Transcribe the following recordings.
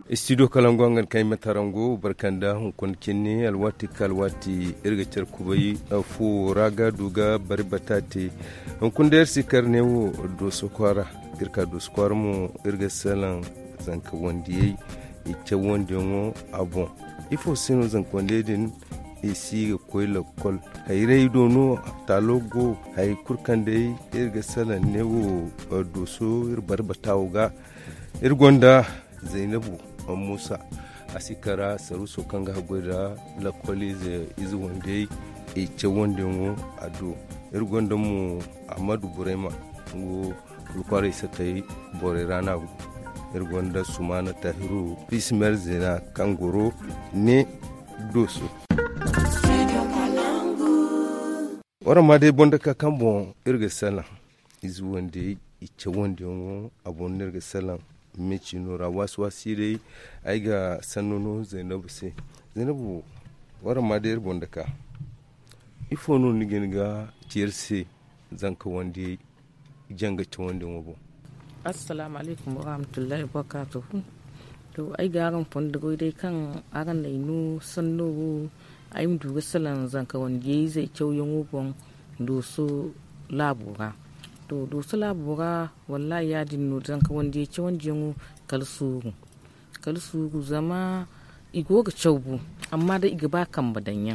studio kalangongan kai matarango barkanda hunkun kinni alwati kalwati irga kubai fu raga duga bari batati hunkun der sikar newo do sokwara irka do sokwar mu irga salan zanka wandiyai ike wandiyongo abon ifo sino zankwande din isi ga koyla kol hayrai dono talogo hay kurkande irga salan newo do so ir bari batawga irgonda Zainabu Musa asikara saruso kanga gwada la kwalize izu wande e ce wande mu ado irgonda mu Ahmadu Burema ngo lukware satai bore rana irgonda Sumana Tahiru Bismar Zina Kangoro ne doso ora made bonda ka kambo irga sala izu wande e ce wande mu abon irga sala meci nura wasu dai ai ga sannono Zainabu wara ma da yarbon da ka ifo no ni ga tiyarse zanka wanda janga ci wanda wabo. Assalamu alaikum wa rahmatullahi wa barakatuh. To ai ga ran fonda dai kan aran da inu sanno ai mu duga salan zanka wanda zai kyauyen wobon doso labura. To dosu labura wallahi ya dinno zanka wanda yake wanda mu kalsuru zama igo ga chaubu amma da iga ba kan badanyan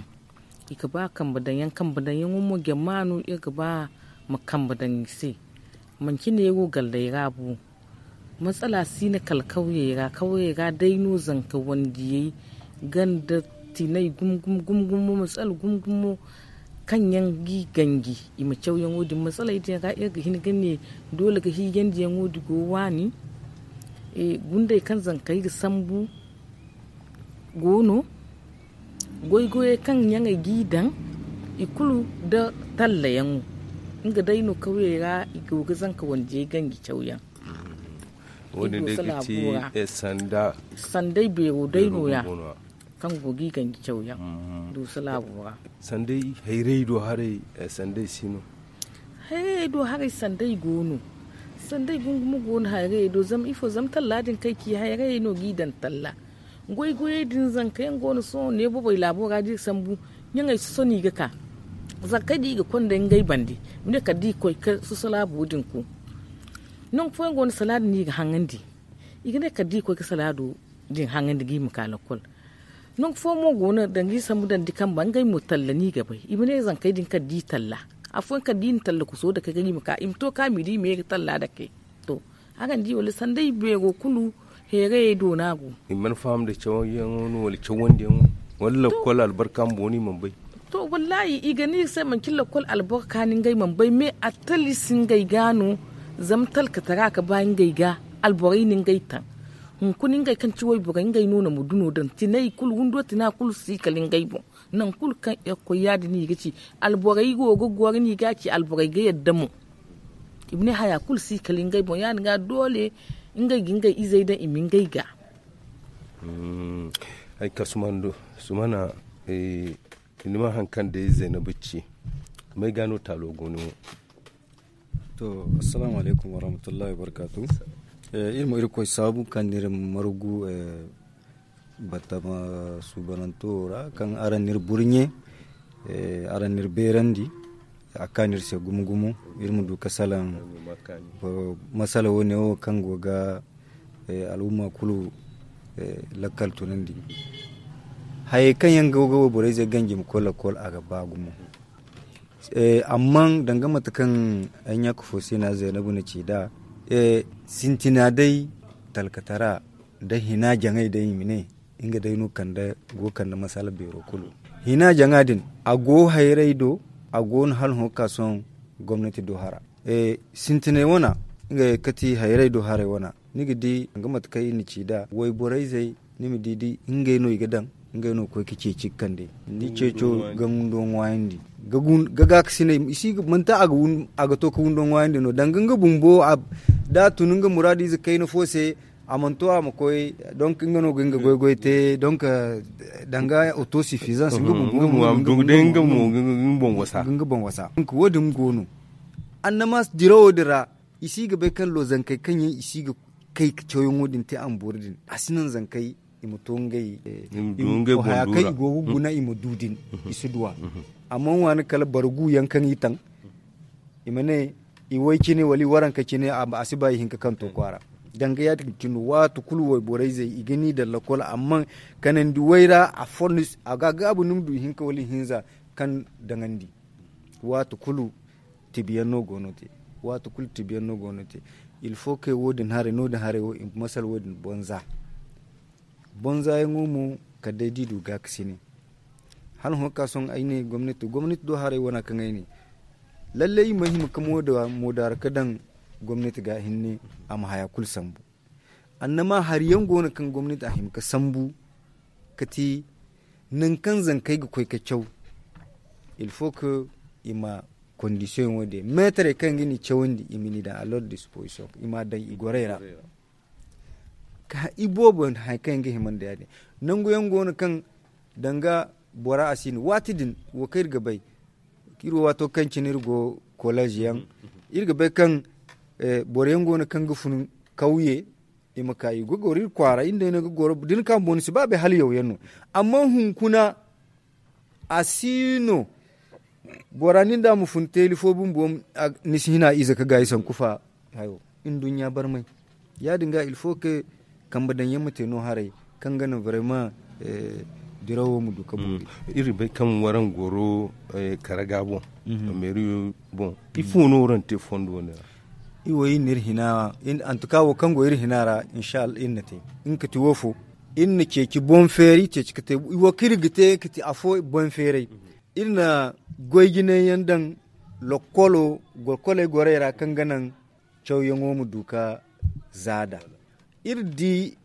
mu gemanu iga ba makan badan sai man kine yego gallai rabu matsala sine kalkauye ga daino zanka wanda yayi ganda tinai gum matsal gum kan yangi gangi ima cew yan wodi matsala ita ga irga hin ganne dole ga hi yandi yan wodi go wani gunde kan zan kai ga sambu gono goygoye kan yanga gidan ikulu da talla yan inga daino kauye ga igo ga zanka wanje gangi cew yan woni da kici sandai be o daino ya kan gogi kan kyauya do salabuwa sandai hayrai do hare sandai sino hayrai do hare sandai gono sandai gungumu gono hayrai do zam ifo zam talladin kai ki hayrai no gidan talla goy din zan kai gono so ne bo bai labora di sambu nyanga so ni ga ka zakai di ga konda ngai bandi mune ka di koy ka su salabu din ku non fo gono salad ni ga hangandi igane ka di koy ka saladu din hangandi gi mukala kol non fo mo gona dangi samu dan dikan bangai mo tallani gabai ibne zan kai din ka di talla afon ka din talla ku so da ka gani maka imto ka mi di me talla da ke to hakan di wala sandai be go kulu here do nago imman fam da cewa yan wala cewon din walla kol albarkan boni man bai to wallahi igani sai man killa kol albarkanin gai man bai me atali sin gai gano zamtal ka tara ka bayan gai ga alborinin gai tan kunin gai kan ciwoi bugan gai nuna muduno dan tinai kul hundo tina kul si kalin gai bo nan kul kan ko yadi ni gaci alborai go gogwar ni gaci alborai ga yadda mu ibne haya kul si kalin gai bo ya ga dole in gai gingai izai da imin gai ga ai sumana inima hankan da Zainabu ci mai gano talo gono to assalamu alaikum warahmatullahi wabarakatuh ilmo irko sabu kan nir marugu batama subanantora kan aranir burnye aranir berandi akanir se gumugumu ilmu du kasalan masala woni o kan goga al'umma kulu lakal tunandi hay kan yanga gogo bore je gangi mu kol aga bagumu amman dangama takan anya ku fosina Zainabu ne ci da sintina dai talkatara da hina jangai dai mine inga dai no kanda go kanda masala bero kulu hina jangadin ago hayrai do ago hal ho kason gwamnati do hara sintine wana inga kati hayrai do hare wana nigi di ngama kai ni cida wai borai zai nimi didi inga no igadan inga no ko kice cikkande ni ceco gamdo wayndi gaga sine isi manta aga to ko ndon wayndi no danganga bumbo da tununga muradi ze kayno fose amanto am koy donc ngano ginga goygoyte donc danga autosuffisance ngum bon wasa ko wodum gono annama dirawo dira isi ga be kan lo zankai kan yin isi ga kai choyon wodin te an bordin asinan zan kai imutongai dungai haya kai go guna imududin isudwa amma wani kala bargu yankan itan imane iwai kine wali waranka kine asiba hinka kanto kwara danga ya tinu watu kulu wai borai zai igani da lakola amma kanan duwaira a fornis agaga abu numdu hinka wali hinza kan dangandi watu kulu tibiyanno gonote watu kulu tibiyanno gonote il faut que wodin hare no da hare masal wodin bonza ya ngumu ka daidi du ga kisini hal hokka son aine gwamnati do hare wana kan aine lalle mahim kamo da modar kadan gwamnati ga hinne am haya kul sambu annama har yango na kan gwamnati ahim ka sambu kati nan kan zan kai ga koi ka chau il faut que ima condition wode metre kan gini chawndi imini da a lot disposition ima dan igorera ka ibobon haikan ga himan da yade nan goyon gona kan danga bora asin watidin wo kai gabai kiro wato kan cinirgo college yan irga bai kan boren gona kan gufun kauye ima kai gogori kwara inda ne gogoro din kan bonus ba be hal yau yanno amma hun kuna asino boranin da mu fun telefobin bom nisina iza ka gaisan kufa hayo in dunya bar mai ya dinga il faut que kambadan yamma no hare kan ganin vraiment dirawo mu duka buri iri bai kan waran goro karaga bon meri bon ifo no ran te fondo ne iwo yin hina in antuka wo kan go iri hinara inshallah innate in ka tiwofo in ke ki bon feri te ki te iwo kirgite ki ti afo bon feri irna goygine yandan lokolo golkole gorera kan ganan chawyango mu duka zada irdi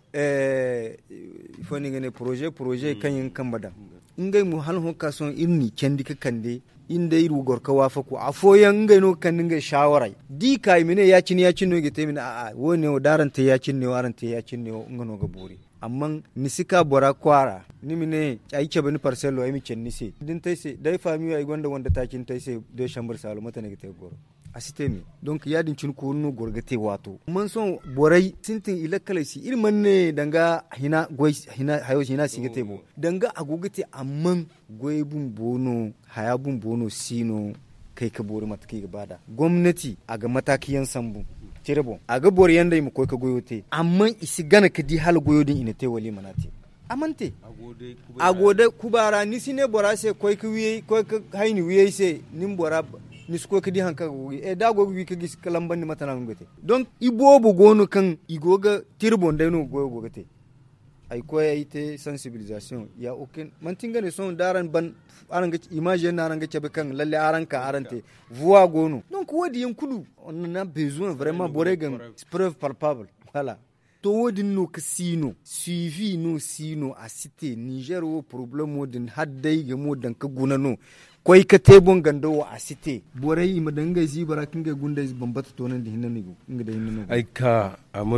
foni ngene projet kan yin kambada ingay mu hal ho kason irni kendi ka kande inde iru gorka wafa ku afoyan ngay no kan ngay shawarai di kai mine ya cin no gite mine a wone o darante ya cin ne warante ya cin ne ngano ga buri amma nisika bora kwara ni mine ai ce bani parcelo ai mi cen nise din taise dai fami ai gonda wanda takin taise do shambar salo mata ne gite goro asite mi donc yadin cin ko no gorgate wato man son borai sintin ilakala si irman ne danga hina goy hina hayo hina sigate bo danga agogate amman goy bun bono haya bun bono sino kai ka bori mataki bada gwamnati aga matakiyan sambu tirebo aga bori yanda mu koy ka goyote amman isi gana ka di hal goyodin ina te wali manate amante agode kubara ni sine bora se koy ka wiye koy ka hayni wiye se nim bora nisko kadi hanka gogi dago wi ka gis kalamban ni matana ngote donc ibobo gono kan igoga tirbon dai no gogote ay ko ayite sensibilisation ya aucun mantinga ne son daran ban aranga image na aranga cebe kan lalle aranka arante voix gono donc wodi yankudu on a besoin vraiment boregan preuve palpable voilà to wodi no kasino suivi no sino a cité Niger wo problème wodin haddai ga modan ka gunano koy ka tebon gando a cité borai ima danga zibara kinga gunda bambata tonan da hinnan nigo inga da hinnan ai ka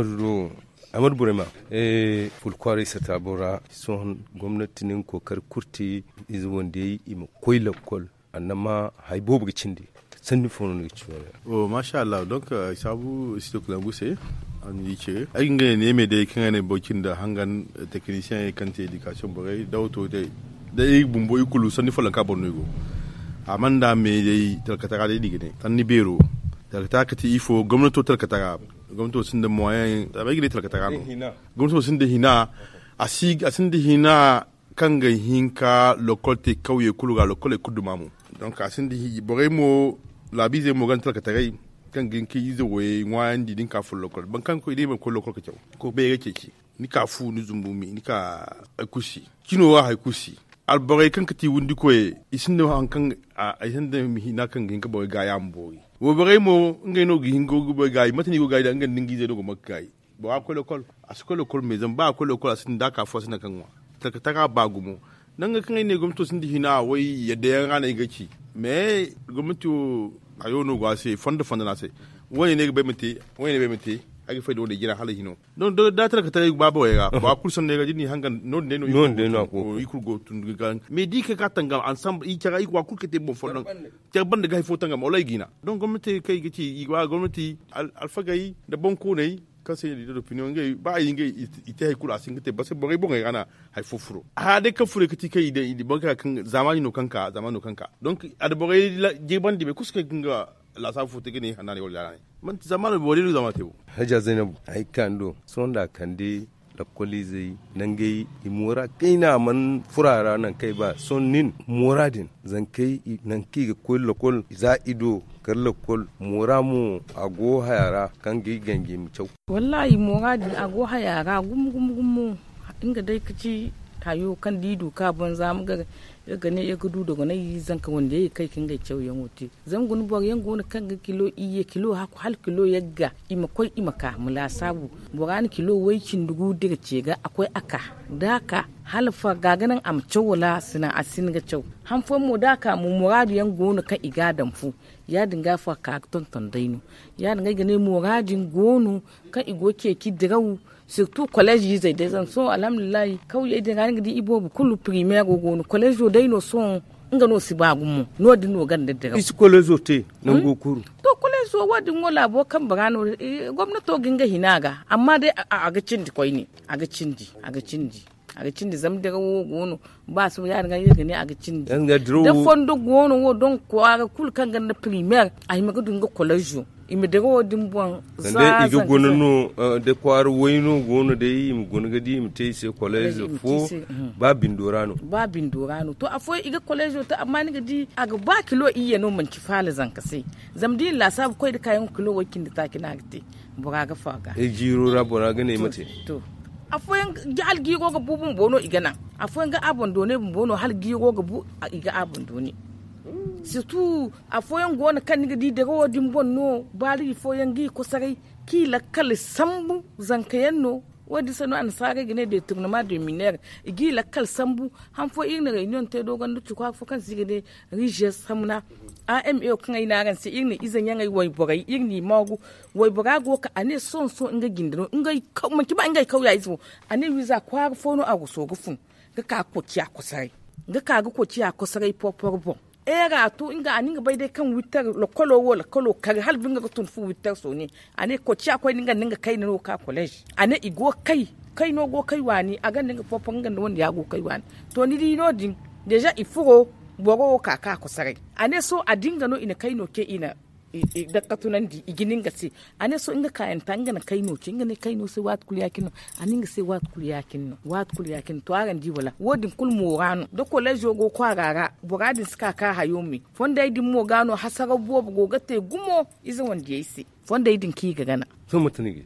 amadu burema fulkwari sata bora son gwamnati nin kokar kurti izu wanda yi ima koy lakol annama haibo bugi cindi sanni fono ne ciwo oh masha Allah donc sabu sito buse an yi ce ai inga ne me dai kan ne bokin da hangan technicien kan te education borai dauto dai da yi bumbo ikulu sanni falan ka bonno go amanda me dai talkatara dai digene tan ni bero talkatara kati ifo gwamnato talkatara gwamnato sun da moyen da bai gide talkatara no gwamnato sun da hina asin da hina kan ga hinka lokolte kauye kulu ga lokole kudumamu donc asin da borai mo labize mo gan talkatara kan ginki yizo we ngwandi din ka fu lokol ban kan ko ide ban ko lokol ka ko be yake ki ni ka fu ni zumbumi ni ka akushi kino wa haikushi albarai kan kati wundi koye isinda hankan a isinda hina kan ginka boy ga yamboy wo bare mo ngai no gingo go ga matani go ga da ngan dingi je do makkai bo akwai lokol asko lokol me zan ba akwai lokol asin da ka fosa na kanwa taka ba gumo nan ga kan ne gwamnati sun di hina wai yadda yan rana gaci me gwamnati ayo no go ase fonda na se wani ne be mate agi fay do de jira hala hino don do da tara ka tay baba ya ba kurson ne ga jini hangan non de no ko ikul go tun ga me di ka tanga ensemble i tara ikwa kul kete bon fondon ter bande ga fo tanga mo lay gina donc gomnati kay gici igwa gomnati alfa gay da bon ko ne kan sai da opinion ngai ba yin ngai ita hay kula sin kete ba sai bogai bogai ana hay fofuro a de ka fure kiti kai da banka kan zamani no kanka donc ad bogai je bandi be kuska kinga la sa fote gene hanane wala man zamani bori lu zamate haja zainab ai kando sonda kande la kolizai nangai imura kaina man furara nan kai ba son nin muradin zan kai nan ki ga kol za ido karla kol muramu ago hayara kan gi gangi mu chau wallahi muradin ago hayara gum inga dai kaci tayo kan didu ka ban zamu ga ne ya gudu daga nayi zanka wanda ya kai kin ga cewa yan wuti zan gun bor yan gona kan ga kilo haku hal kilo yagga ima koi ima ka mula sabu boran kilo wai kin dugu daga ce ga akwai aka daka halfa gaganan am cewala sina asin ga cew han fo mu daka mu muradu yan gona kan igadan fu ya dinga fa ka tonton dainu ya dinga gane muradin gonu kan igo ke ki dirawu surtout collège zai dai zan so alhamdulillah kauye idan ga ngidi ibo kullu primaire gono collège dai no son nga no si bagumu no di no ganda daga isi collège te nan gokuru to collège wadin wala bo kan bagano gwamnato ginga hinaga amma dai a ga cindi koi ne a ga cindi zam daga gono ba su ya ga yega ne a ga cindi da fondo gono wo don ko aga kul kan ganda primaire ai magudun ga collège imi daga wadin bon za iga gono no de kwar woyno gono de im gono gadi im te se college fo ba bindorano to afo iga college to amma ni gadi aga ba kilo iye no man kifala zanka sai zamdin la sab koy da kayan kilo wakin da take na gate bura ga faga e jiro ra bora ga ne mate to afo yan hal gigo ga bubun bono igana afo yan ga abon done bono hal gigo ga bu iga abon done surtout a foyan gona kan ni di daga wadin bonno bari foyan gi ko sarai ki lakkal sambu zankayenno wadi sanu an sare gine de tournement de mineur gi lakkal sambu han fo ina réunion te dogon du ko fo kan sigide riges samna AMA kan ina ran se irni izan yan ai wai bogai irni magu wai boga go ka ane son inga gindino inga man ki ba inga kauya izo ane wiza kwa fo no aguso gufun ga ka ko kiya ko sarai ga ka ga ko kiya ko sarai poporbo era to inga aninga bai dai kan witar lokolo kar hal binga ko tun fu witar so ne ane ko ci akwai ninga kai no ka college ane igo kai no go kai wani aga ninga fofon ga wanda ya go kai wani to ni di no din deja ifuro boro ka ko sare ane so a dinga no ina kai no ke ina da katunan di iginin gasi ane so inga kayan tanga na kai no kinga ne kai no sai wat kuliyakin aninga sai wat kuliyakin to aran di wala wodin kul morano do college go kwarara boradin ska ka hayomi fonda idin mo gano hasara bo go gate gumo izin wanda yisi fonda idin ki ga gana so mutuni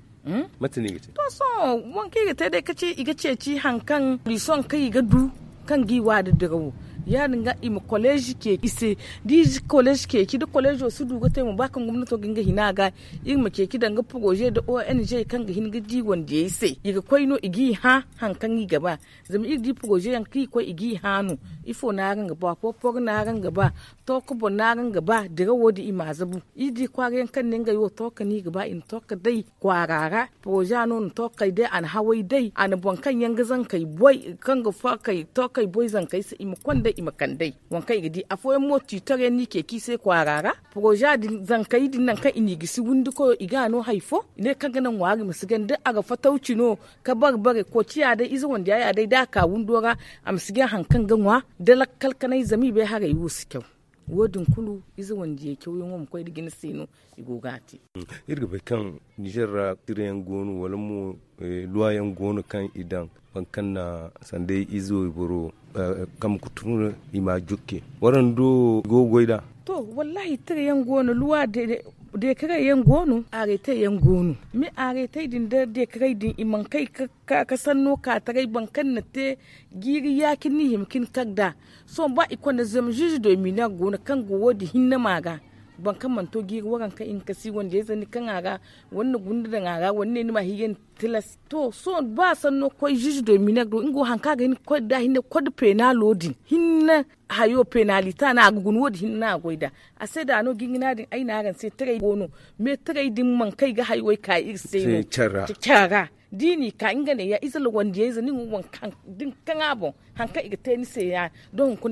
to so won ki ga ta dai kace iga ceci hankan rison kai ga du kan giwa da dirawo ya dinga ima college ke ise di college ke ki da college su duga te mu bakan gwamnati ginga hinaga ima ke ki danga projet da ONG kan ga hinga di wanda yayi sai iga koino igi ha hankan yi gaba zama igi projet yan ki ko igi hanu ifo na ran gaba popor na ran gaba to ko bon na ran gaba daga wodi ima zabu idi kware kan ne ga yo to ka ni gaba in to ka dai kwarara projet non to kai dai an hawai dai an bon kan yanga zan kai boy kan ga fa kai to kai boy zan kai sai ima kwanda imakandai wankai gidi afoyen moti tare ni ke ki sai kwarara projet din zankai din nan ka ini gisi wundu ko igano haifo ne kan ganan wari musigan da aga fatauci no ka barbare ko ciya da izo wanda ya dai daka wundora am sigan hankan ganwa da lakkal kanai zami bai hare yusu kyau wodin kulu izo wanda ya kyau yin mu koy digin sino igogati irga bai kan Niger tiren gonu wala mu luwayan gonu kan idan bankan na sandai izo iboro kam kutunu ima jukke waran do gogoida to wallahi tiren gonu luwa de kare yan gonu arete yan gonu mi arete din de kare din iman kai ka sanno ka tare bankan na te giri yakin ni himkin kagda so ba ikon da zam juju do mi na gonu kan go wodi hinna maga ban kan manto giri waran ka in kasi wanda ya zani kan aga wannan gundu da aga wanne ni ma higen tilas to so ba sanno koy juju do minagro ingo hanka ga ni ko da hinne ko de penalodin hinna hayo penalita na gugun wodi hinna goida a sai da no gingina din ai na ran sai tare gono me tare din man kai ga hayo kai irse cara dini ka ingane ya izal wanda ya zani wan kan din kan abon hanka iga tenise ya don kun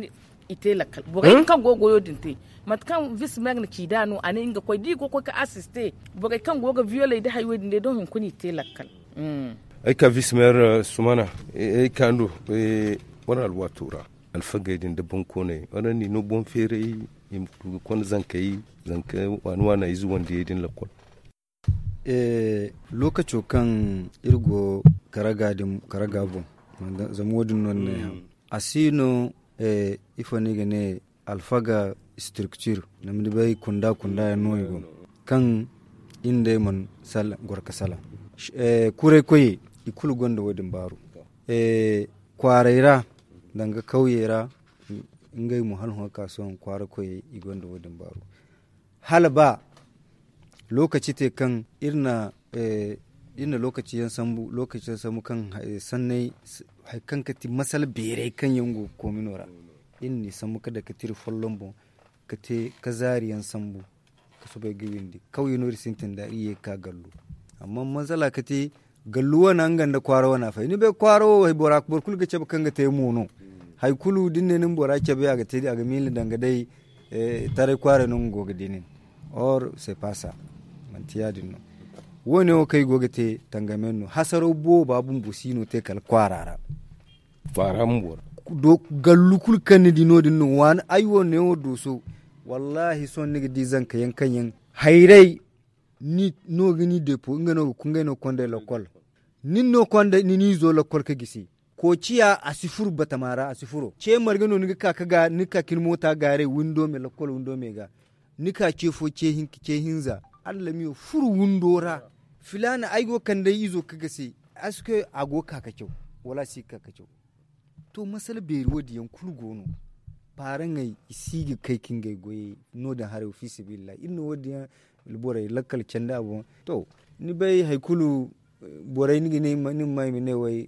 ite lakal bogai kan gogo yo dinte mat kan vice mayor na kidano ane inga koy di ko ka assiste bogai kan gogo viole da hayo dinde don hun kuni ite lakal ay ka vice mayor sumana ay kandu wala alwatura alfagaidin da bonko ne wannan ni no bon fere im kon zankai wana izu wanda yedin lakol lokacin kan irgo karagabon zamodin non ne asino ifo ne gane alfaga structure na bai kunda ya noygo kan inde man sal gorka sala kure koyi ikulu gonda wadin baro kwaraira danga kauyera ngai mu halho kasuwan kwara koyi igonda wadin baro halba lokaci te kan irna lokaci yan sambu lokacin samu kan sannai kan kati masal bere kan yango kominora inni samu kada ka tiri follon bon ka te kazari yan sambu ka so bai gibindi kauye nori sintin da iye ka gallu amma masala ka te galluwa nan ganda kwaro na fa ni be kwaro hay bora bor kul ga ce kan ga te mono hay kulu dinne nin bora ce be ga te ga mil danga dai tare kware nun go ga dinin or c'est pas ça mantiyadin no woni o kay gogete tangamen no hasaro bo babun busino te kal kwarara faram do gallukul kanidi no din no wan aywo ne o doso wallahi son nigi dizan kayan kanyan hayrai ni no gini depo ngano kungeno konde lokol ninno konde ni zo lokol ka gisi ko ciya asifur batamara asifuro ce margano nigi kaka ga nika kin mota gare window me lokol window me ga nika cefo ce hinza Allah miyo furu wundora filana aigo kan dai izo kaga sai aske ago kaka kyau wala si kaka kyau to masal beri wodi yan kulgono faran ai isigi kai kin gai goye no da har ofisi billahi inno wodi yan borai lakal canda abu to ni bai haikulu borai ni ne mai ne wai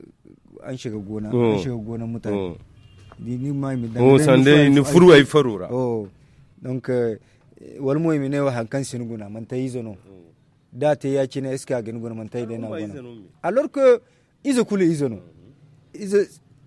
an shiga gona mutane ni mai mi dan sande ni furu ai farura donc wal moy mi ne wa hankan sinuguna man tay zono da te ya kine iska ga nguna man tay de na gona alors que izo kule izono izo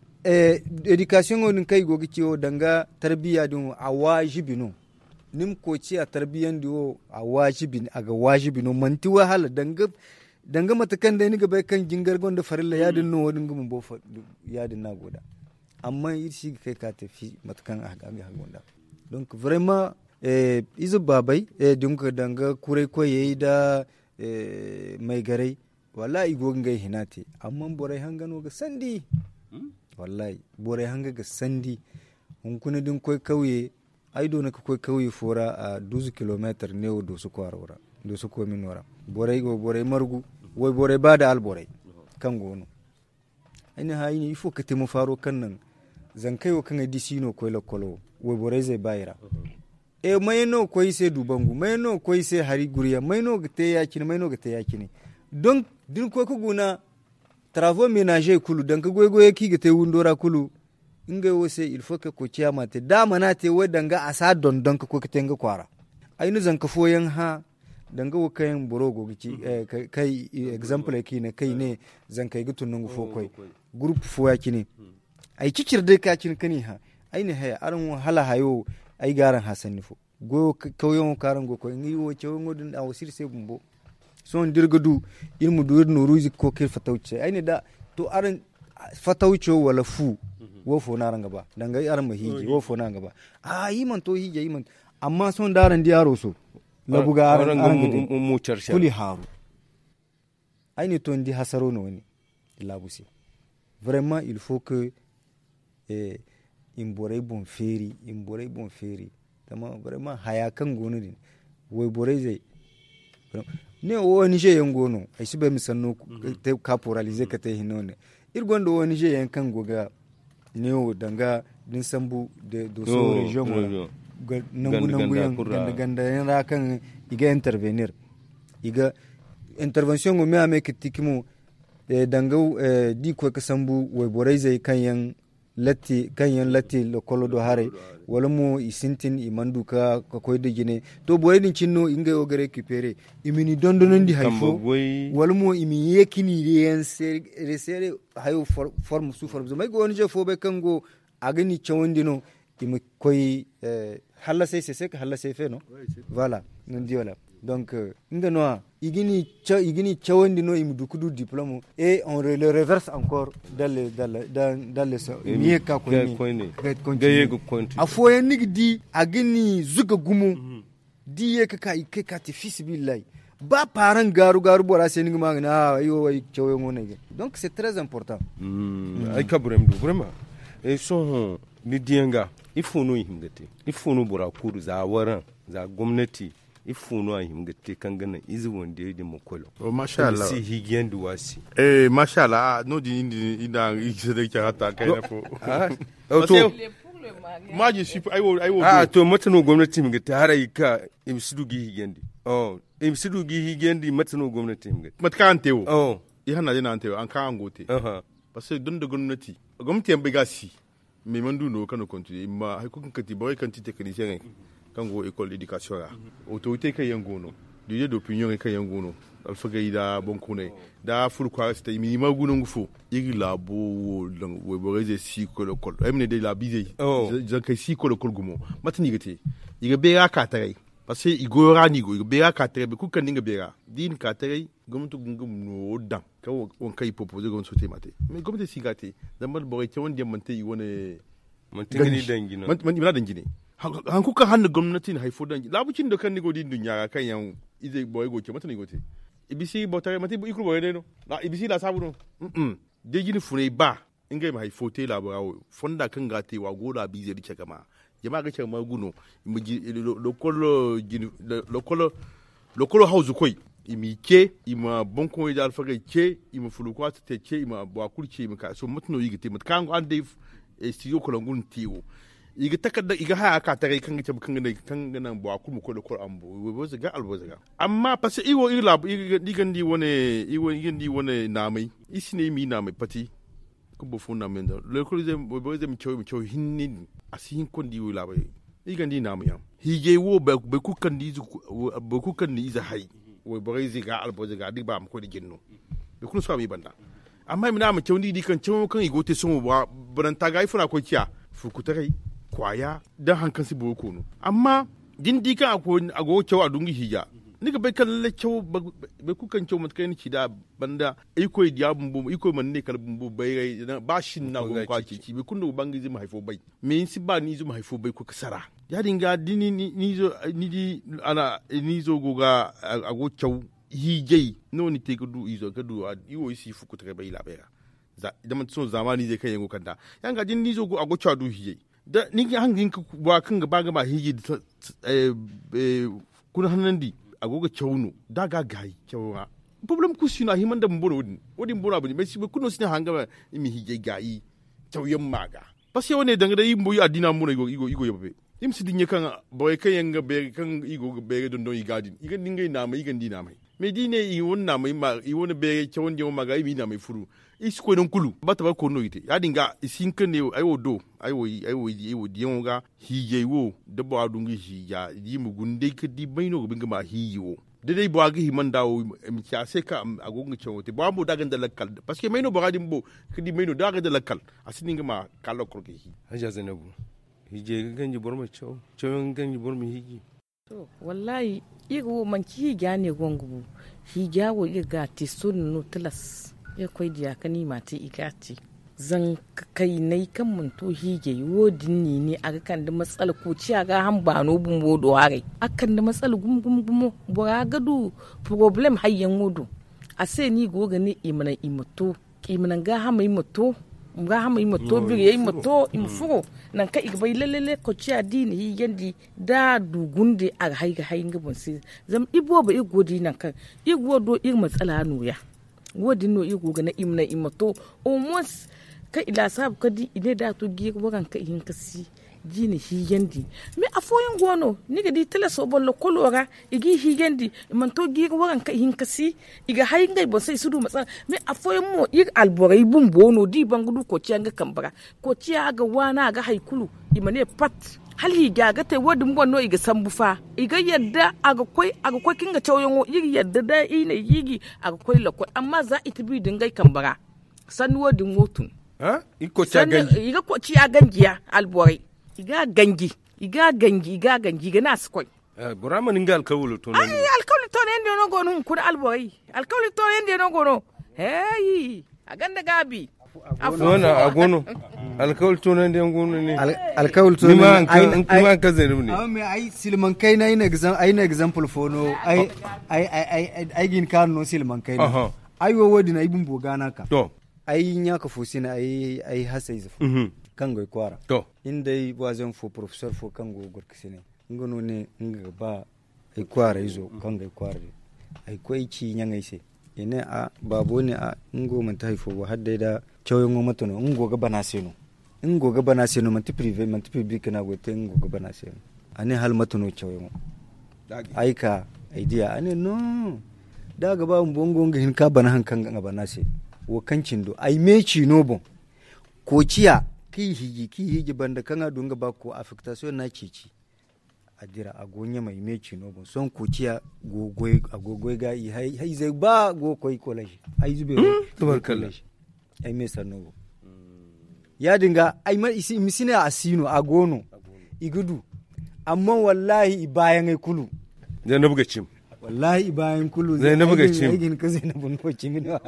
education on kai gogi ciwo danga tarbiya dun a wajibino nim ko ci a tarbiyan diwo a wajibin aga wajibino man ti wahala danga matakan da ni ga bai kan jingar gonda farilla yadin no wodin gumun bo yadin na goda amma shi kai ka tafi matakan a ga gonda donc vraiment izu babai dunka danga kurai ko yayi da mai garai wallahi gongai hinate amma borai hangano ga sandi wallahi borai hanga ga sandi hun kuna din koi kauye ai do na koi kauye fora a 12 km ne o do su kwarora do su ko minora borai margu wai borai bada al borai kan gono ina hayni ifo ka temo faro kannan zan kaiwo kan disino koi lokolo wai borai zai bayira mayno koy se dubangu mayno koy se hari guriya mayno gate yakini mayno gate yakini donc din ko guna travaux ménagers kulu donc goy ki gate wundora kulu inga wose il faut que ko ciyama te dama na te wadanga asa don donc ko kitenga kwara ayinu zanka foyan ha danga wo kayan borogo gici kai example kine kai ne zanka gutun nangu fo koy groupe fo yakini ay cicirde ka kin kani ha ayne haya aran hala hayo ai garan hasan nifo go kauyon karan go ko ngi wo cewo ngodin a wasir se bumbo son dirgadu ilmu dur no ruzi ko ke fatawce ai ne da to aran fatawce wala fu wo fo na ranga ba dan ga aran mahiji wo fo na gaba yi man to hije yi man amma son daran diyaro so na buga aran mu charsha kuli haru ai ne to ndi hasaro no woni labusi vraiment il faut que in borai bon feri tama vraiment haya kan gono din wai borai zai ne woni je yan gono ai sibe mi sanno te caporaliser ka te hinone irgondo woni je yan kan goga ne o danga din sambu de do so region nangu yan ganda yan ra kan iga intervenir iga intervention go me ame kitikimo danga di ko ka sambu wai borai zai kan yan latti lo kolodo hare wala mo isintin imandu ka koy de gine to boy din cinno inga o gare récupérer imini dondonon di hayfo wala mo imi yekini yen sere hayo forme sous forme may go onje fo be kango agani chawndino il me koy halla c'est que halla c'est fait non voilà non dit voilà donc ngano igini chawandi no im dukudu diplôme et on le reverse encore dans le mieux ka ko ni gaye go konti afo yenigi di agini zuga gumu di ye ka ti fisbillahi ba parent garu bora seningi mangana ayo ay chawo ngone donc c'est très important ay kabrem do vraiment et son ni dienga ifunu himgati ifunu bora kuru za waran za gwamnati ifunu a himgati kangana izi wonde de mokolo oh mashallah si higien duwasi mashallah no di ina isede karata kayna fo to ma je suis ay wo to matano gwamnati himgati harai ka imsidu gi higendi imsidu gi higendi matano gwamnati himgati matkante wo ihana dina ante an ka angote parce que don de gwamnati en begasi mais mandu no kano continue ma hay ko kati boy kanti technicien kango école d'éducation la autorité kay yangono du d'opinion kay yangono alfa gaida bonkune da ful kwa sta mi maguno ngufo igi labo lang we boreze si ko l'école emne de la bize je kay si ko l'école gumo matini gati iga be ka tare parce que igora ni go be ka tare be ku kan ninga bera din ka tare gomto gungum no dan ka won kay proposer gon soté maté mais gomte sigati dambal boy ci won diamante yi wona man tingani dangino man ina dangine han kuka hannu gwamnati na haifo dangi labucin da kan nigo din dunya kan yan izai boy goke mata nigo te ibisi botare mati ikru boy ne no na ibisi la sabu no de gini fune ba inga mai haifo te labarawo fonda kan gate wa goda bi zai rike kama jama'a ga cewa maguno lokolo hausu koi imi ke ima bonko ya alfaga ke ima fulukwa te ke ima bakul ke ima ka so mutno yigite mut kan ande studio kolangun tiwo iga takadda iga haya ka tare kan gice kan ganan ba ku mu ko da Qur'an bo bo zaga albo zaga amma parce que iwo ila digandi wone iwo digandi wone namai isine mi namai pati ko bo fu namai da le ko ze bo ze mi cho hinni asihin kon di wala ba igandi namai am hige wo ba ku kan di ba ku kan ni iza hay wo bo ze ga albo zaga di ba am ko di ginno be kun so mi banda amma mi namai cho di kan cho kan igote so ba baranta ga ifuna ko kiya fu ku tare kwaya dan hankan si boko no amma din dika ago cewa dungi hija nika bai kan le cewa bai ku kan cewa mutkai ni da banda iko diya bumbu iko man ne kal bumbu bai ba shin na gon kwaci ci bai kunno bangi zai haifo bai me si ba ni zai haifo bai ku kasara ya dinga dini ni zo ni di ana ni zo goga ago cewa hijai no ni te gudu izo gadu iwo isi fuku ta bai labera idan mun so zamani zai kai yango kanta yanga din ni zo go ago cewa du hijai da niki hangin ka ba kan gaba gaba hiji kun hanandi agoga chawno daga gai chawra problem ku sina himan da mboro wodin mboro abudi mais kuno sina hanga imi hiji gai chawyam maga parce woni danga da yimbo yi adina mun igo yabe im sidin kan boy kan yanga be kan igo be don don igadin igan dingai na mai igan dina mai me dine i wonna mai ma i wona be chawon je maga imi na mai furu isko don kulu bata ba ko no ite ya dinga isin kan ne ayo do ayo diyanga hije wo da ba dungi hija yi mugunde ka di baino binga ma hiyo da dai ba ga himan dawo mi kya sai ka agonga chawote ba mu daga da lakkal parce que maino ba ga dimbo ka di maino daga da lakkal asini ga ma kallo korke hi haja Zainabu hije ganji borma chawon ganji borma hiji to wallahi igo man ki hija ne gongu hija wo iga ti sunnu tlas ya koy diya kani mati igati zan kai nai kan mun to hige wodin ni ne aga kan da matsala ko ci aga han bano bumbo do hare akan da matsala gum bo ga du problem hayyan wodo ase ni goga ni imana imato imana ga ha mai moto bi yayi moto imfuro nan ka igbai lalle ko ci adini higandi da dugunde aga hayga hayin gabon sai zam ibo ba igodi nan kan igodo ir matsala nuya wodin no igo na imna imato almost ka ila sab ka di ine da to gi wagan ka hin kasi jini higandi me afoyin gono ni ga di tele so bollo kolora igi higandi man to gi wagan ka hin kasi iga hayin gai bon sai sudu matsala me afoyin mo ir alborai bum bono di bangudu ko ci anga kambara ko ci aga wana ga haikulu imane pat hal higa ga tai wodin gonno iga sambufa iga yadda aga koi kinga chawyon iri yadda da ina yigi aga koi lokoi amma za itibi dingai kambara san wodin wotun iko ci ganji iga ko ci ganjiya albori iga gangi gana su koi burama ninga alkawulu to ai alkawulu to ne ndo no gonu kun alboy alkawulu to ne ndo no gono hey a ganda gabi afona agono alkawulu to ne ndo gono ne alkawulu to ne ai ka zenu ne me ai silman kai na ina example fono ai gin kan no silman kai na ai wo wodi na ibun bogana ka to ai nya ka fosina ai hasai zafu kango kwara to indai wazan fo professor fo kango gorkisine ngono ne nga ba ai kwara izo kango kwara ai koi ci nyanga ise ine a babo ne a ngo man tai fo hadda da choyo ngo matono ngo ga bana seno man ti privé man ti public na go te ngo ga bana seno ane hal matono choyo ngo ai ka idea ane no daga ba mbongo ngin ka bana hankan ga bana se wo kancin do ai meci no bon ko ciya ki hiji banda kanga dunga ba ko affectation na cici adira agonya mai meci no bon son ko ciya gogoi ga hai zai ba go koi college ai zube tabarkalla ai me sanno ya dinga ai ma isi misina asino agono igudu amma wallahi bayan ai kulu da na buga cim wallahi bayan kulu zai na buga cim ai ka zai na bunno cim no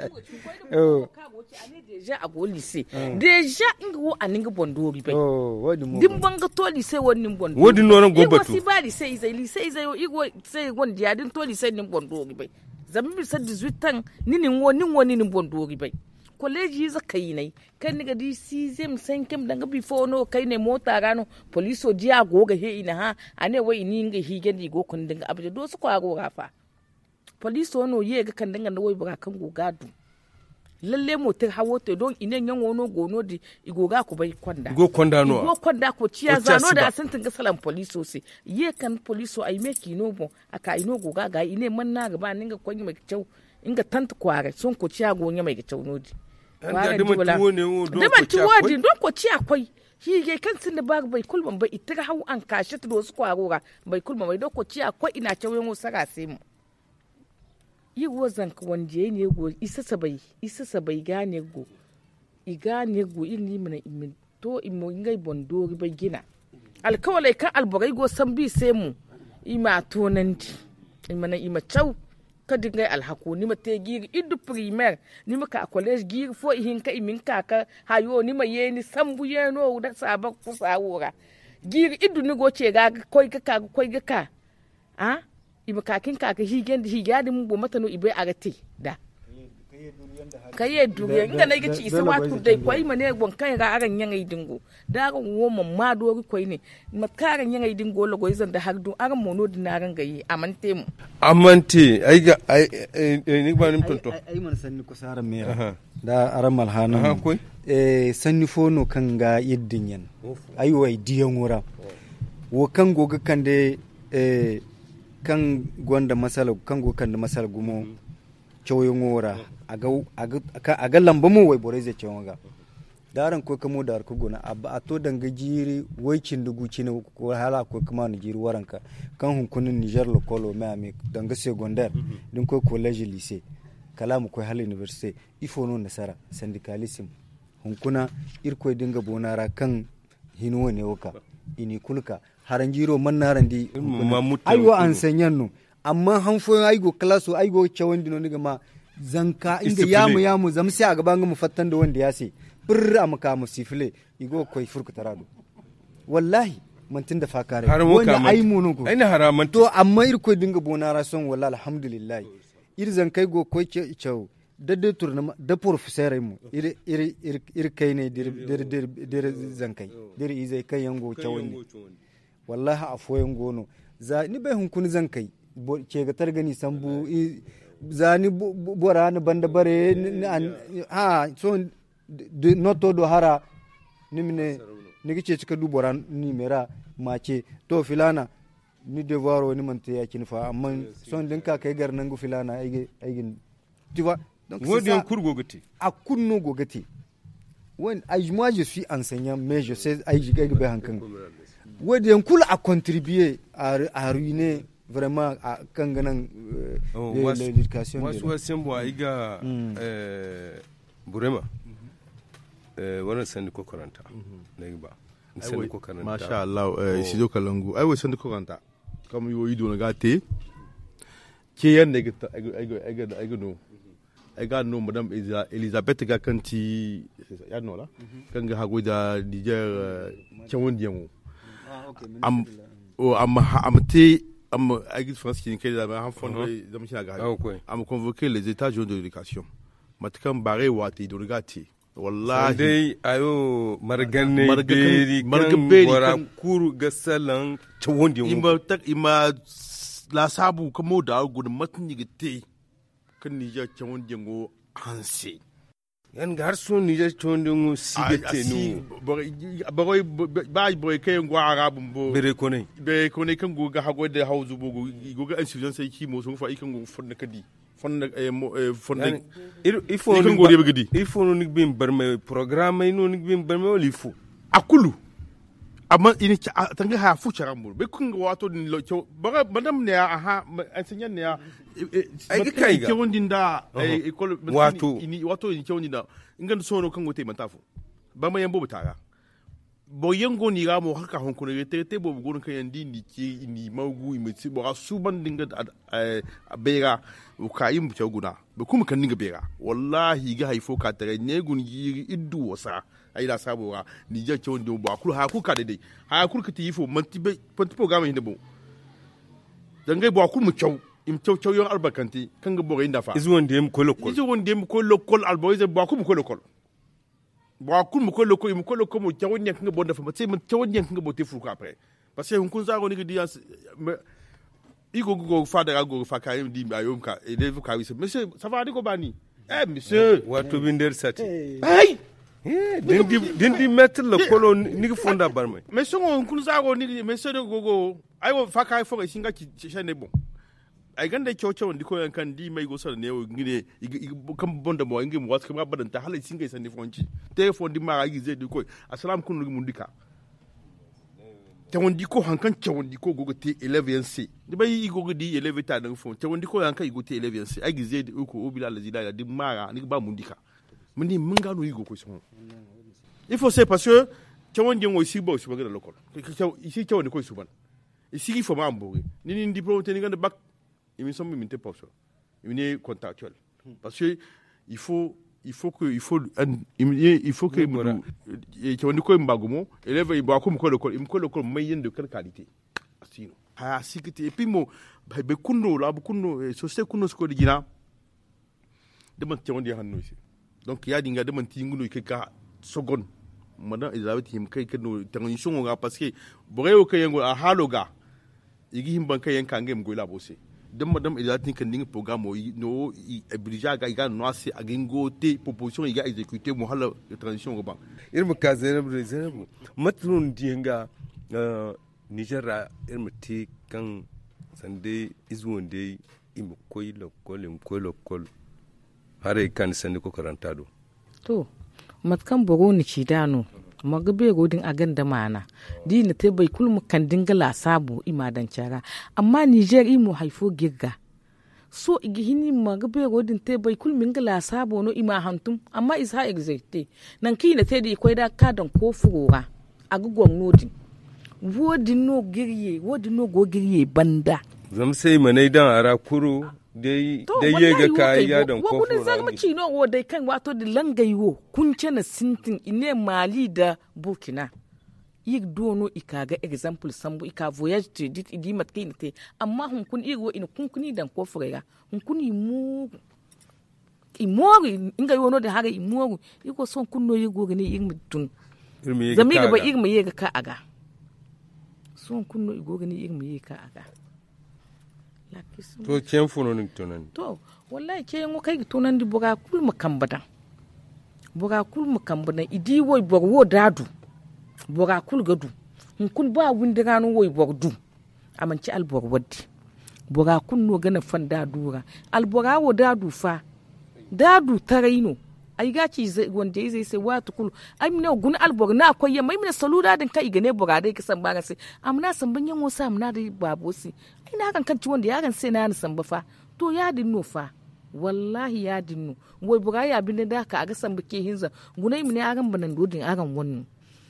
deja a go lycée deja inga wo aninga bondori bai dim banga to lycée wonnin bondori wodi noran go batu si ba lycée izai igo sai gondi ya din to lycée nin bondori bai zambi sa 18 ans ninin woni nin bondori bai college za kai nai kan niga di sizem sankem danga before no kai ne mota gano police dia goga he ina ha ane wai ni nga higendi go kun dinga abje do su kwa go gafa police no ye ga kan dinga wai buga kan go gadu lalle motar hawo te don inen yan wono gono di igoga ku bai kwanda go kwanda no go kwanda ko ciya zano da asantin ga salan police se ye kan police ai meki no bon aka ino goga ga ine man na gaba ninga kwanyi mai kyau inga tant kware son ko ciya gonya mai kyau no di don ko ciya kwai shi ge kan sin da bag bai kulban bai ita hawo an kashe ta do su kwarora bai kulban bai don ko ciya kwai ina kyau yan sara sai mu yi wazan ka wanje ne go isa sabai gane go igane go inni mana imin to imo ngai bondori bai gina alkawalai kan alborai go san bi sai mu ima tonanti imana ima chau kadin ngai alhako ni mate giri idu primaire ni maka college giri fo ihin ka imin kaka hayo ni maye ni sambu yeno da sabak kusawura giri idu ni go ce ga koi ga ah iba kakin kaka higadi mun bo mata no ibe agate da kaye duriya inda na ga ci isa watu dai kwai mane gon kan ga aran yan ai dingo da ga wo mamma do kwai ne makaran yan ai dingo logo izan da har do aran mono dinaran gayi amante mu amante ai ga ni ba nim tonto ai man sanni ko sara me da aran malhana sanni fono kan ga yiddin yan ai wai diyan wura wo kan goga kan de kan gwanda masala kan go kan da masala gumo choyon wora aga lamba mu wai bore zai cewa ga daran ko kamo da ku gona a to danga jiri waicin dugu cine ko hala ko kuma ni jiri waranka kan hunkunin Niger lokolo me ami danga secondaire din ko college lycée kalamu ko hala université ifo no nasara syndicalism hunkuna irko dinga bonara kan hinuwa ne woka ini kulka haranjiro mannaran di aiwo an sanyan no amma hanfo aigo klaso aigo chawandi no niga ma zanka inda yamu zamsi a gaban mu fattan da wanda ya se birra maka mu sifile igo koi furku tarado wallahi mantin da fakare wanda ai mono go aina haraman to amma irko dinga bonara son wallahi alhamdulillah ir zankai go koi chaw dadde turna da professeur mu ir kai ne dir zankai dir izai kai yango chawni wallahi afoyen gono za ni bai hunkuni zankai ke ga targani sambu zani bora ni banda bare ha so noto do hara nimne nigi ce cika du bora ni mera mace to filana ni devoir ni man te yakin fa amma son din ka kai garnan gu filana aigin tu vois donc wodi on cours gogati a kunno gogati when moi je suis enseignant mais je sais ai jiga be hankan wodi on kula a contribuer à ruiner vraiment a kanganan l'éducation wasu sembo aiga burema wannan sandi ko koranta ne ba masha Allah studio Kalangu ai wasan ko kanta kam yo ido na gate ke yan ne ga no madam Elizabeth ga kanti ya no la kan ga hago da Niger chawon diamo am agit France qui est là en fond de machine à gaz am convoqué les états généraux de l'éducation matkan bare wati do gati wallahi dai ayo marganne beri wara kuru gasalan chawon diamo ima la sabu kamo da gudun matni gite kan Niger chawon diamo hanse yan ga har sun Niger chawon diamo sigete no boy kay ngwa arabum bo bere kone kan go ga hago da hauzu bo go ga insuffisance sai kimo sun fa ikan go fonna kadi fonna ifo kan go de gadi ifo no nik bim barme programme no nik bim barme oli fu akulu amma ini tanga ha fu charambo be kun ga wato din lo ba madam ne aha enseigner ne ai kai ga wondin da école wato ini wato ni wondin da ingan sono kan go te mantafu ba ma yambo butaga bo yango ni ga mo haka hon kuno te bo gon kan yandi ni ke ni magu mi ti bo suban dinga bera o kayim bu guna be kuma kan dinga bera wallahi ga haifo ka tare ne gun yi iddu wasa ai da sabo ga ni je ke wonde bo akulu ha ku ka dai ha ku ka ti yifo manti be panti program hin bo dangai bo akulu mu im chow yon albakanti kan ga bo ga inda fa izu wonde mu ko lokol alboize bo akulu mu ko lokol ba kun mu ko mu tawon yan kan bonda fa sai mun tawon yan kan bote fuka après parce que kun zago ni gidi igo go fa da go fa ka di ayom ka eleve ka wise monsieur ça va ko bani monsieur wato binder sati ay dindi mettre le kolo ni fonda barme monsieur kun zago ni monsieur de gogo ay wo fa ka fo singa ci chane bon ay ganda chocho ndi ko yan kan di mai gosar ne ngine kan bonda mo ngi mo waska badan ta halai singa sandi fonci telefon di ma gi zedi ko assalam kun mun dika tawon di ko hankan tawon di ko gogo te 11c di bai gogo di 11 ta dan fon tawon di ko yankan gogo te 11c ay gi zedi ko obila la zida di mara ni ba mun dika mun ni mun gano yi gogo son il faut c'est parce que tawon di mo si bo su bagada lokol ici tawon di ko suban ici il faut ma ambori ni diplôme te ni ganda bac ils sont mis pas ça une contractuel parce que il faut que on ko mbagumo élève il ba ko ko moyen de quelle qualité asino ha sikiti et puis mo be kunno la bu kunno société kunno ko digina de man ti wondi hanno ici donc ya dinga de man ti nguno ke ka seconde madame Elisabeth him kai kano transition ga parce que borewo kai yango a haloga igi himban kai yanka ngem go la bose dem madame Elisabeth kan ding programme no brija ga no ase agingo te proposition iga exécuter mo hala transition go ba irma ka zainabu matrun dinga Nigeria irma ti kan sande izwonde im koy lokol hare kan sande ko karantado to matkan bogo ni cidano magabe godin agan da mana dina te bai kulmu kan dingala sabu imadan cara amma Niger imo haifo girga so igihini magabe godin te bai kulmin gala sabu no ima hantum amma is ha execute nan kina te di koida kadan ko furora agugon nodin wodin no go girye banda zam sai manai dan ara kuru dai yega kaya dan ko furora zan maci no wo dai kan wato da langayo kunce na sintin ine Mali da Burkina yig dono ikaga example sambu ika voyage to dit idi matkin te amma hun kun igo in kun kuni dan ko furera hun kun imori inga yono da haga imori iko son kunno yigo gane igmutun zami ga ba igma yega ka aga son kunno igo gane igma yega ka aga to ken funo ni tonan to wallahi ke ngo kai tonan di boga kul makambadan idi woy borwo dadu boga kul gadu kun ba windiranu woy bordu amanci albor waddi boga kun no gana fan dadura albora wo dadu fa dadu taraino ai gaci wanda zai sai watu kulu ai mina gun albor na akwai yamma mina saluda din kai gane boga dai kisan ba sai amna san ban yan wasa amna da babosi ai na kan kanci wanda ya kan sai na san ba fa to ya dinno fa wallahi ya dinno wai boga ya bin da ka aga san bake hinza gunai mina agan banan dodin agan wannan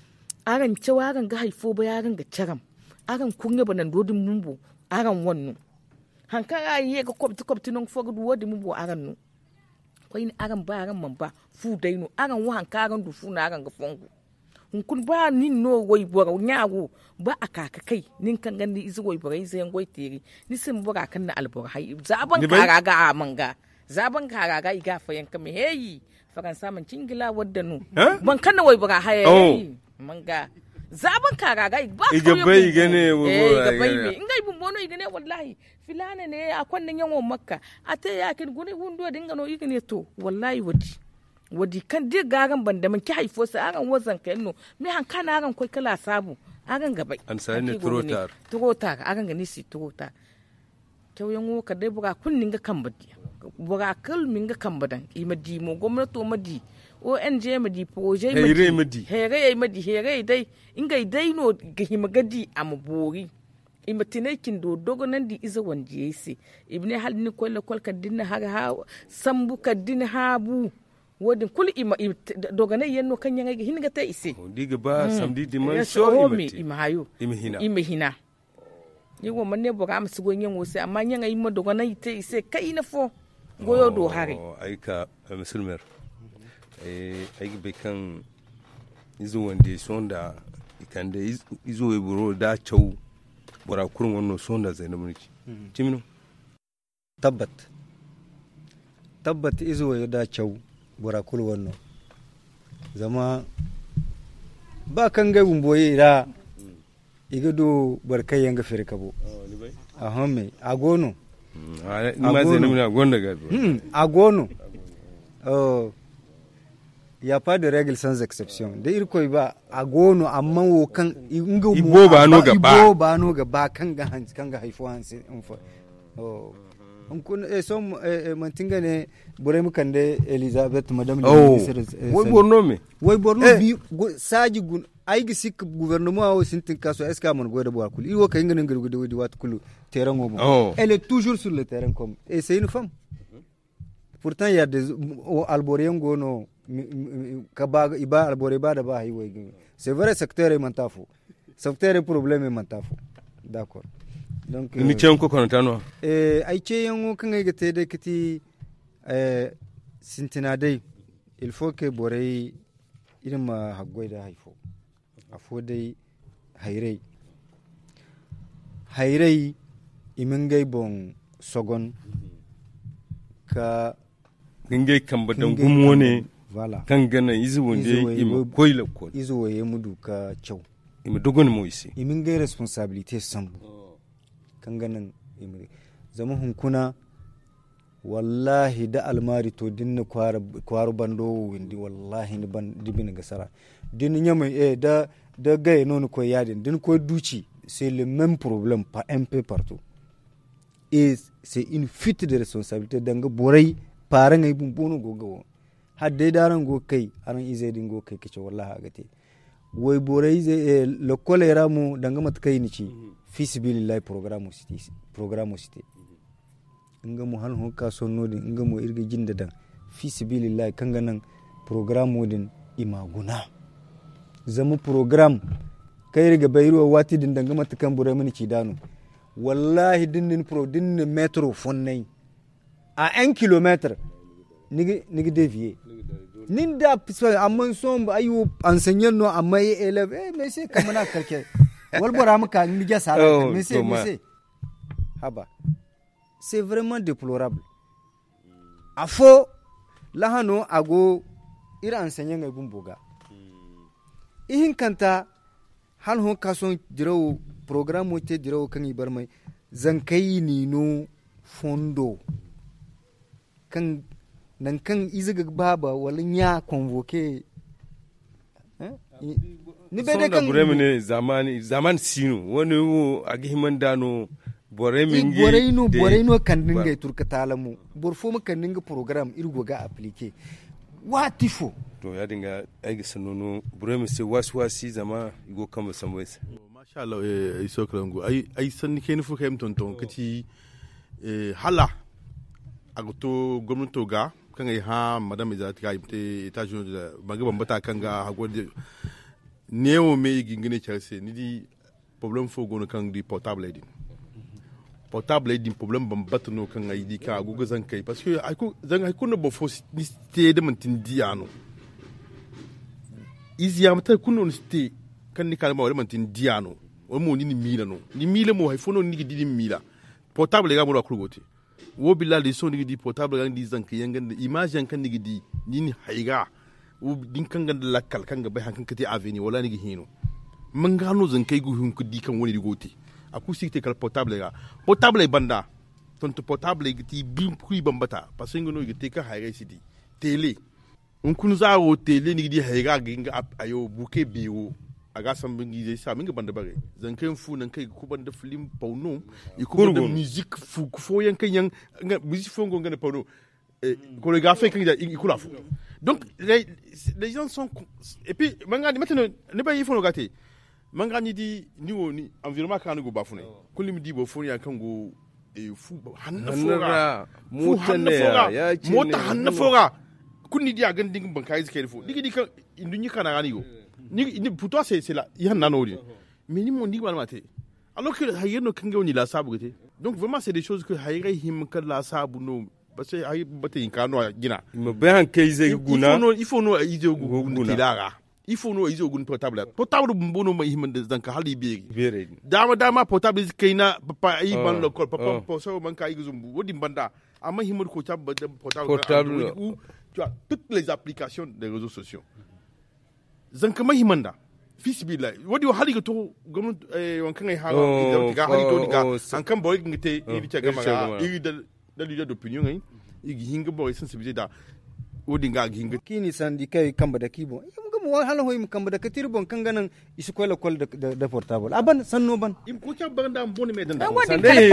aran cewa aran ga haifo ba yaran ga caram aran kunya banan dodin mumbo aran wannan hankara yi ga kwabti non fogu wodi mumbo aran no kwai ni aran ba aran man ba fu dai no aran wa hankaran du fu na aran ga fongu kun ba nin no wai bora nyago ba akaka kai nin kan gandi izu wai bora izai ngoi teri ni sim bora kan na albora hai zaban karaga manga zaban karaga iga fayan kame heyi faransa man cingila wadda nu ban kan na wai bora hai manga zaban karaga ba ko bai gane wo bai me ngai bun bono igane wallahi filana ne akon nan yanwo makka ate yakin gune hundo dinga no igane to wallahi wadi kan dir garan banda man ki haifo sa aran wazan kai no me han kana aran koi kala sabu aran gabai an sai ne trotar aran ga nisi trotar kyau yanwo ka dai buga kunnin ga kan badi buga kal min ga kan badan imadi mo gwamnato madi ONG madi projet madi here dai inga dai no ga himagadi ambori imatinai kin do dogo nan di iza wanje yese ibne halni kolle kolka dinna ha sambu ka din habu wodin kul ima dogane yenno kanya ngai hinga ta ise diga ba samdi dimension imihina yiwo manne boga am sigo nyen wose amma nyen ngai mo dogane ite ise kai na fo goyo do hare aika musulmer ai be kan izo wande sonda ikande izo e buro da chaw bora kurun wonno sonda zainabu niki timino tabbat izo e da chaw bora kul wannan zama ba kan ga bumboye ira igado barkai yanga firkabo ahome agono ma zainabu na gonda gado agono ya pas de règle sans exception da irko ba agono amma wo kan inga ibo ba no gaba kan ga haifo hansi kun som mantinga ne bore mu kande Elizabeth madame le ministre way borno bi saji gun ay gi sik gouvernement o sintin kaso est-ce que mon goda bo kul iwo kay ngene ngel gode wat kul terrain ngo elle est toujours sur le terrain comme et c'est une femme pourtant il y a des alborien gono kaba iba albore ba da ba hay way c'est vrai secteur e mantafo secteur e problème e mantafo d'accord donc ni cen ko kono tano ay ce yango kan ga tede kiti sintina dai il faut que borei irma haggoy da haifo afo dai hayrei imingay bon sogon ka ngay kamba dan gumwone voilà kan gana izu wonde im koyla ko izu waye mudu ka cew im dogon mo isi imingay responsabilité sambu kanganan zama hunkuna wallahi da almari to dinna kwaro bando windi wallahi ni ban dibin gasara din nyama da gay non ko yadin din ko duci c'est le même problème pas un peu partout et c'est une fuite de responsabilité danga borai paran ay bumbono gogo hadde daran go kai aran izedin go kai kice wallahi agate way borai le choléra mu danga mat kai ni ci fisibilillahi programme cité nga mu hal hon ka sonnodi nga mu irga jinda dan fisibilillahi kanga nan programme din imaguna zama programme kai riga bayro wati din danga matakan bure mini ci danu wallahi din metro fonnai a 1 km nigi dévier ninda amman son ayu enseignant no amma élève mais c'est comme na quelqu'un wal bora maka ni ga sala mais c'est haba c'est vraiment déplorable afo lahano ago ira enseignant ngai bumboga ihin kanta hal hon kason dirawo programme te dirawo kan ibar mai zankai ni no fondo kan nan kan iziga baba walin ya convoquer ni be de kan buremene zaman sino woni wo agihiman dano boreno kan dinga turkatalamu borfo mu kan dinga program irgo ga appliquer watifo to ya dinga aigi sanono bureme se waswasi zama igo kama samwes masha Allah iso krangu ai sanni ken fu kem tonton kati hala agoto gwamnato ga kan ai ha madame za ta kai ta jo da magaba bata kan ga hagode neo me gingine charse ni di problem fo gono kan di portable din problem ban batno kan ai di ka gugu zan kai parce que ay ko no bo fo ni ste de mantin diano izi amata kuno ni ste kan ni kalma wala mantin diano o mo ni mila no ni mila mo hay fono ni di mila portable ga mo la klugote wo bilal di so ni di portable ga di zan kai yangan image kan ni di ni haiga wo din kan ga lakkal kan ga bai hankan kati aveni wala ni hino man gano zan kai gu hun kudi kan wani rigote aku sikte kal portable banda tonto portable ti bim kui bambata parce que ngono gite ka hayga sidi télé on kun za o télé ni di hayga ginga ayo buke biwo aga sambingi je sa minga banda bare zan kai fu nan kai ku banda film pauno e ku banda musique fu fo yan kan yan musique fo ngonga pauno ko le gafe kan i ku la fu donc les gens sont et puis mangani maintenant ne ba yifo no gate mangani di ni woni environnement kan go bafune kulim di bo fo ya kan go fu hanna fora mota hanna fora kunni dia gan ding ban kai zike fu digi kan indunyi kana gani go ni pour toi c'est là il y en a no mais ni mon di mal maté alors que hayeno kan go ni la sabu gete donc vraiment c'est des choses que hayre him kan la sabu no parce que ay baté kano gina me ben kai zai guna il faut no ize guna tilara il faut no ize gun portable mbono ma him dan ka hali bere dama portable kaina papa ay ban le col papa pour ça man ka iguzumbu wodi banda amma him ko tab portable où tu as toutes les applications des réseaux sociaux zanka mahimanda fisibila wodi hali to gomun wankan ay hawa ga hali to diga an kan boy ngite iri ta gama iri da leader d'opinion ay igi hinga boy sensibilité da wodi nga hinga kini syndicat kamba da kibo mu hala hoy mu kamba da katir bon kan ganan isu kola kol da portable aban sanno ban im ko ta banda boni me dan wodi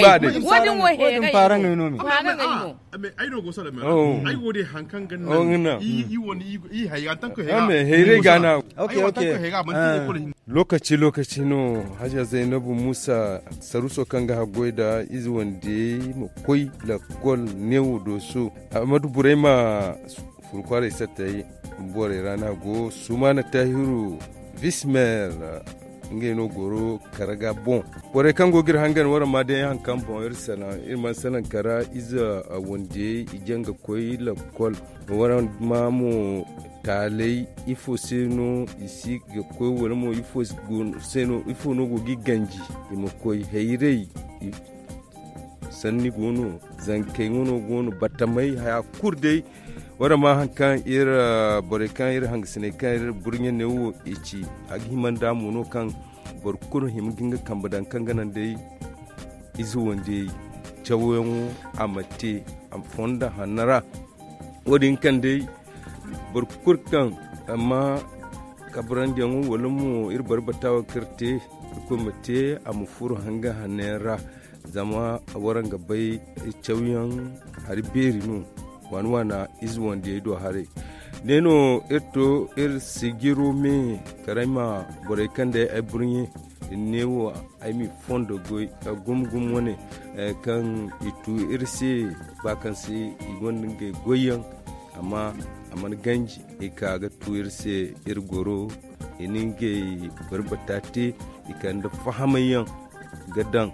paranga no mi me ay no go sala me ay wodi hankan ganan i woni i hay tan ko hega me heire gana okay lokaci no haja Zainabu Musa saruso kanga hagoida izu wande mo koy la kol newu do so Amadu Burema fulkware satai bore rana go Sumana Tahiru Vismer ngeno goro karaga bon bore kango gir hangan wara made han kampo irsana irman sanan kara iza wonde ijenga koy la kol wara mamu talei ifo seno isi ge koy wala mo ifo gun seno ifo no go giganji imo koy heyrei sanni gono zanke gono batamai haya kurdei wara ma hankan ira bore kan ira hangsine kan ira burnye newo ichi aghiman da muno kan borkuro himginga kambadan kan ganan dai izu wonde chawoyon amate am fonda hanara wodin kan dai borkur kan amma kabran diango wala mu ir barbatawa karte ko mate am furu hanga hanera zama waranga bai chawoyon harberi no wana izwande do hare neno eto sigiru me karama bore kande ay burnye newo ay mi fondo goy gum wone kan itu irse bakansi igonde goyen amma aman ganji kaga tu irse irgoro ininge barbatate ikanda fahamayan gadan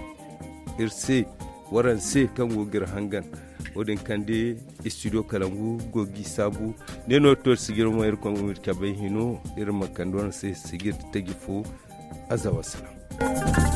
irse waranse kan wogir hangan odin kande studio kalangu gogi sabu neno to sigiro mo er ko mir kabe hino ir makandon se sigir tagifo azawasala